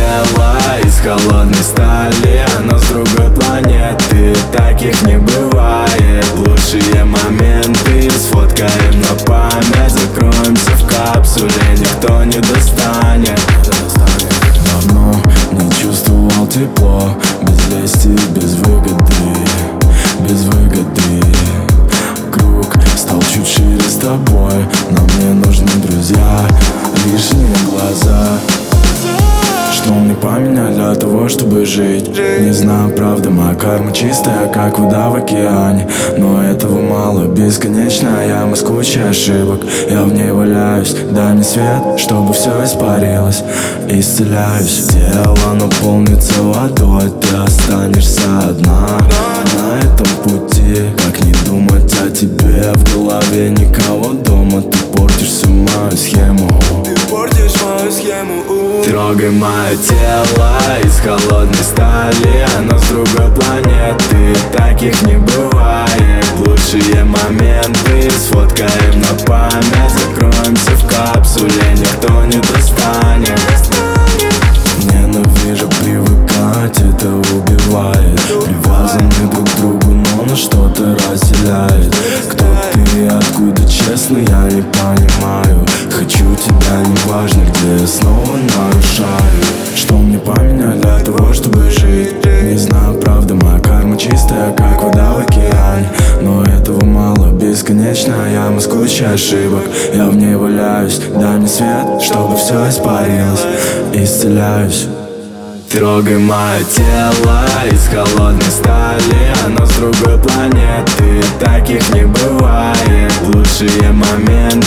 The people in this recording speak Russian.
тело из холодной стали, оно с другой планеты, таких не бывает. Лучшие моменты сфоткаем на память, закроемся в капсуле, никто не достанет. Давно не чувствовал тепло, без лести, без выгоды, без выгоды. Круг стал чуть шире с тобой, но мне нужны друзья, лишние глаза. Что мне поменять для того, чтобы жить? Не знаю, правда, моя карма чистая, как вода в океане. Но этого мало, бесконечная яма с кучей ошибок. Я в ней валяюсь, дай мне свет, чтобы все испарилось. Исцеляюсь, тело наполнится водой, ты останешься одна на этом пути. Как не думать о тебе, в голове никого дома. Ты портишь всю мою схему, Трогай мое тело из холодной стали, оно с другой планеты, таких не бывает. Лучшие моменты сфоткаем на память, закроемся в капсуле, никто не достанет. Ненавижу привыкать, это убивает. Привязаны друг к другу, но на что-то разделяет. Кто ты и откуда, честно, я не понимаю. Хочу тебя, неважно где, я снова нарушаю. Что мне поменять для того, чтобы жить? Не знаю, правда, моя карма чистая, как вода в океане. Но этого мало, бесконечная яма с кучей ошибок. Я в ней валяюсь, дай мне свет, чтобы все испарилось. Исцеляюсь. Трогай мое тело из холодной стали, оно с другой планеты, таких не бывает. Лучшие моменты